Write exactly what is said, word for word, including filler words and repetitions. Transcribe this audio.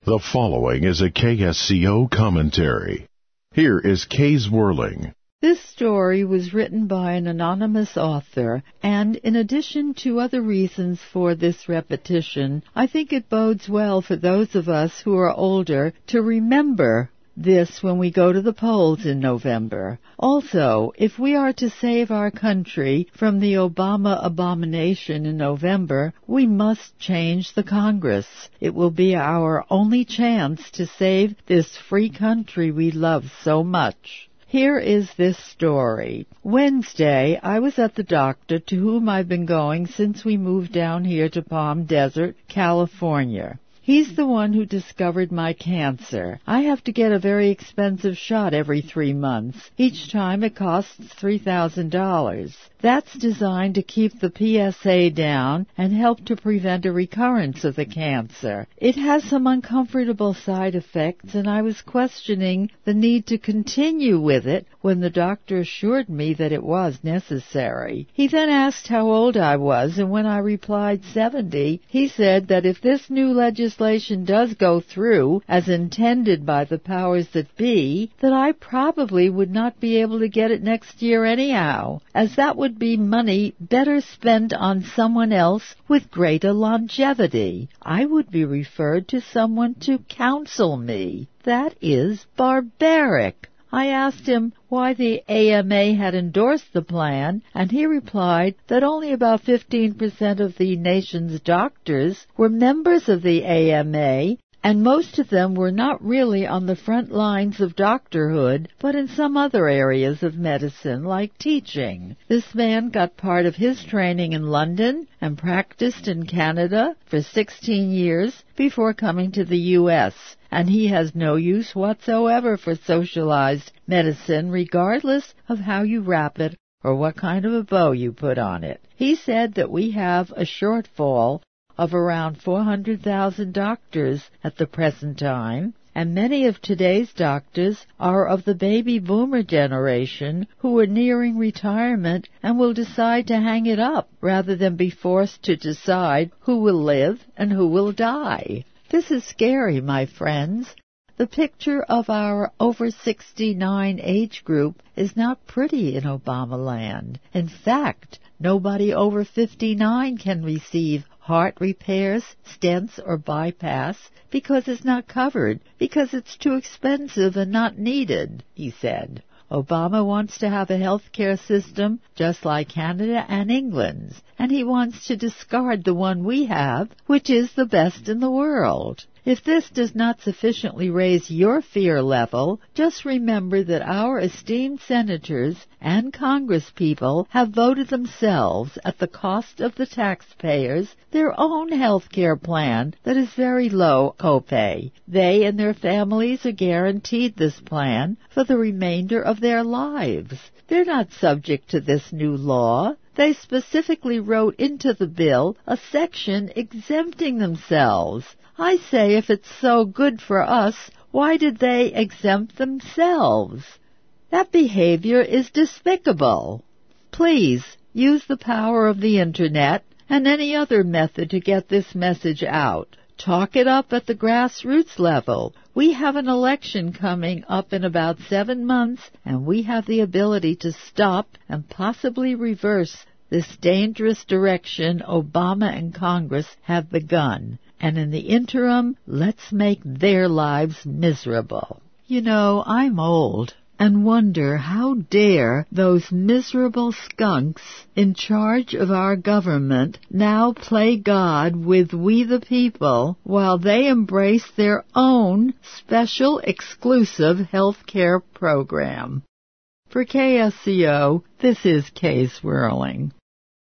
The following is a K S C O commentary. Here is Kay's Whirling. This story was written by an anonymous author, and in addition to other reasons for this repetition, I think it bodes well for those of us who are older to remember this when we go to the polls in November. Also, if we are to save our country from the Obama abomination in November, we must change the Congress. It will be our only chance to save this free country we love so much. Here is this story. Wednesday, I was at the doctor to whom I've been going since we moved down here to Palm Desert, California. He's the one who discovered my cancer. I have to get a very expensive shot every three months. Each time it costs three thousand dollars. That's designed to keep the P S A down and help to prevent a recurrence of the cancer. It has some uncomfortable side effects, and I was questioning the need to continue with it when the doctor assured me that it was necessary. He then asked how old I was, and when I replied seventy, he said that if this new legislation does go through as intended by the powers that be, that I probably would not be able to get it next year anyhow, as that would be money better spent on someone else with greater longevity. I would be referred to someone to counsel me. That is barbaric. I asked him why the A M A had endorsed the plan, and he replied that only about fifteen percent of the nation's doctors were members of the A M A, and most of them were not really on the front lines of doctorhood, but in some other areas of medicine, like teaching. This man got part of his training in London and practiced in Canada for sixteen years before coming to the U S, and he has no use whatsoever for socialized medicine, regardless of how you wrap it or what kind of a bow you put on it. He said that we have a shortfall of around four hundred thousand doctors at the present time, and many of today's doctors are of the baby boomer generation who are nearing retirement and will decide to hang it up rather than be forced to decide who will live and who will die. This is scary, my friends. The picture of our over sixty-nine age group is not pretty in Obama land. In fact, nobody over fifty-nine can receive heart repairs, stents, or bypass because it's not covered, because it's too expensive and not needed, he said. Obama wants to have a health care system just like Canada and England's, and he wants to discard the one we have, which is the best in the world. If this does not sufficiently raise your fear level, just remember that our esteemed senators and congresspeople have voted themselves at the cost of the taxpayers their own health care plan that is very low copay. They and their families are guaranteed this plan for the remainder of their lives. They're not subject to this new law. They specifically wrote into the bill a section exempting themselves. I say, if it's so good for us, why did they exempt themselves? That behavior is despicable. Please use the power of the Internet and any other method to get this message out. Talk it up at the grassroots level. We have an election coming up in about seven months, and we have the ability to stop and possibly reverse this dangerous direction Obama and Congress have begun. And in the interim, let's make their lives miserable. You know, I'm old and wonder how dare those miserable skunks in charge of our government now play God with we the people while they embrace their own special exclusive health care program. For K S C O, this is Kay Swirling.